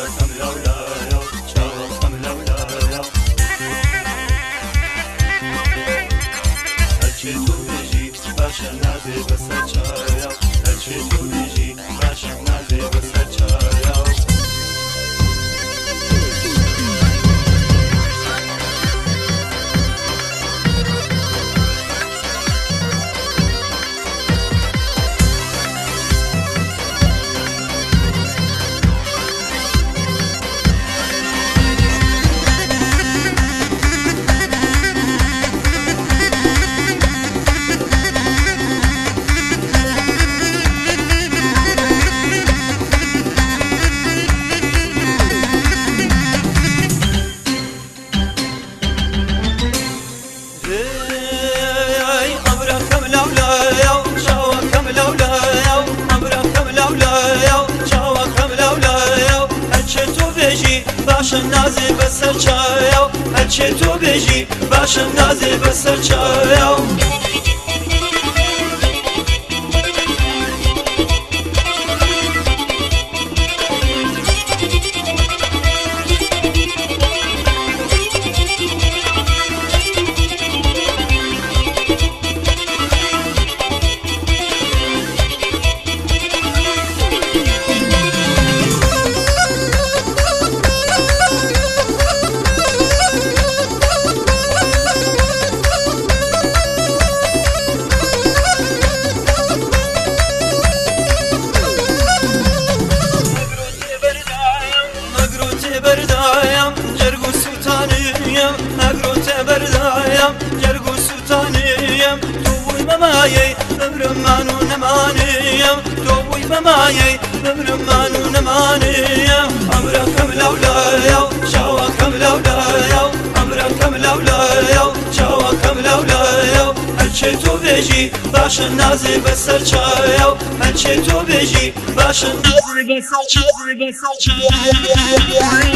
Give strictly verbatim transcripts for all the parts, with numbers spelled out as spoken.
ئەمرەکەم لەولایە و چاوەکەم لەولایە هەرچی تۆ بێژی باشە نابێ بەسەر چایە هەرچی تۆ بێژی باشە نابێ بەسەر چایە باشم نازێ بەسەر چاوێ هەرچێ تۆ بێژی باشم نازێ بەسەر چاوێ بردایم جرگ و سوتانیم اگرو ته بردایم جرگ و سوتانیم تو بوی بمایی بمرم منو نمانیم تو بوی بمایی بمرم منو نمانیم امرکم لولایا شاوکم لولایا امرکم لولایا شاوکم لولایا هرچه تو بێژی باشە نازێ بەسەر چاوێ هەرچێ تۆ بێژی باشە نازێ بەسەر چاوێ بەسەر چاوێ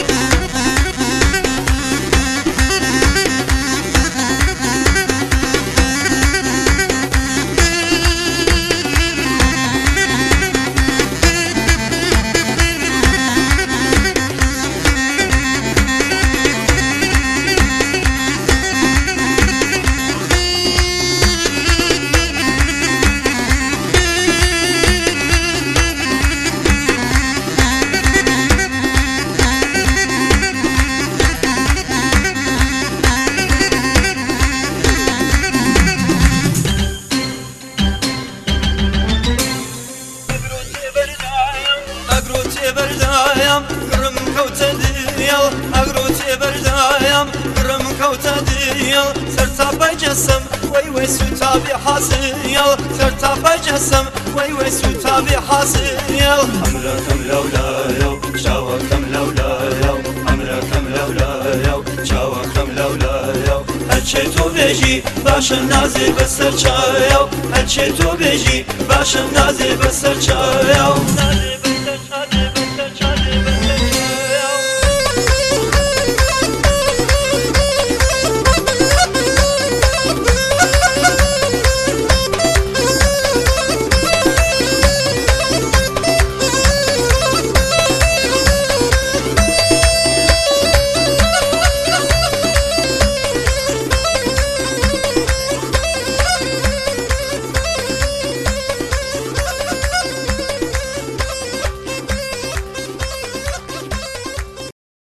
بردایم گرم کوتە دیڵ ئەگرۆ تێ بەردایم گرم کوتە دیڵ سەرتاپای جەسم وەی وەی سوتابی حاسیڵ سەرتاپای جەسم وەی وەی سوتابی حاسیڵ ئەمرەکەم لەولایە و چاوەکەم لەولایە و ئەمرەکەم لەولایە و چاوەکەم لەولایە و هەرچێ تۆ بێژی باشە نازێ بەسەر چاوێ هەرچێ تۆ بێژی باشە نازێ بەسەر چاوێ